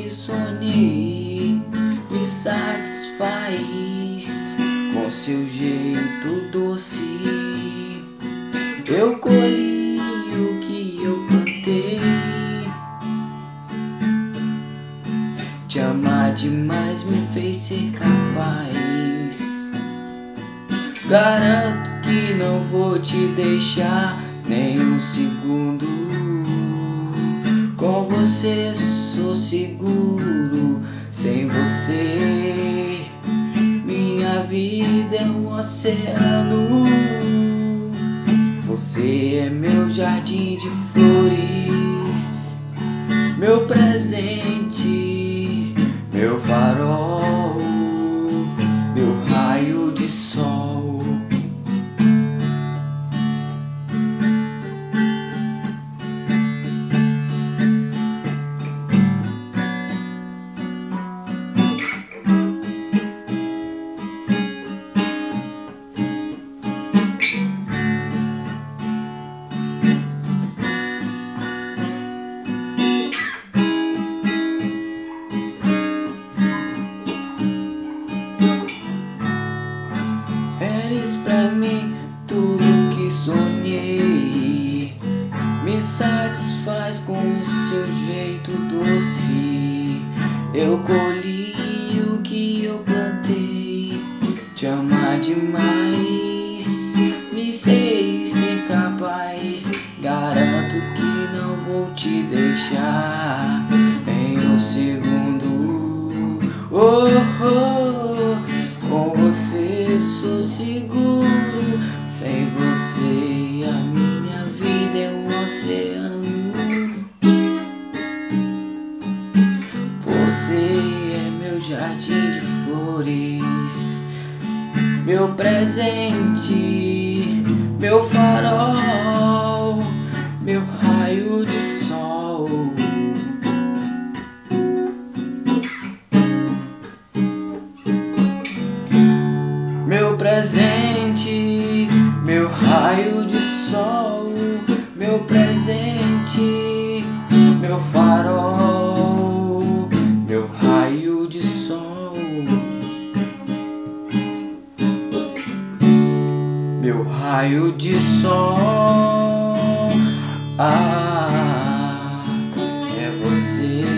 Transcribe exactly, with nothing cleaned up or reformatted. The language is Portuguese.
que sonhei me satisfaz com seu jeito doce. Eu colhi o que eu plantei. Te amar demais me fez ser capaz. Garanto que não vou te deixar nem um segundo. Com você sou seguro. Sem você minha vida é um oceano. Você é meu jardim de flores, meu presente, meu farol, meu raio de sol. Eres pra mim tudo que sonhei, me satisfaz com o seu jeito doce. Eu colhi o que eu plantei. Te amar demais me sei ser capaz. Garanto que não vou te deixar em um segundo. Oh, oh, com você sou seguro. Sem você a minha vida é um oceano. Você é meu jardim de flores, meu presente, meu farol, meu raio de sol. Meu presente, meu raio de sol, meu presente, meu farol, meu raio de sol, meu raio de sol. Ah, é você.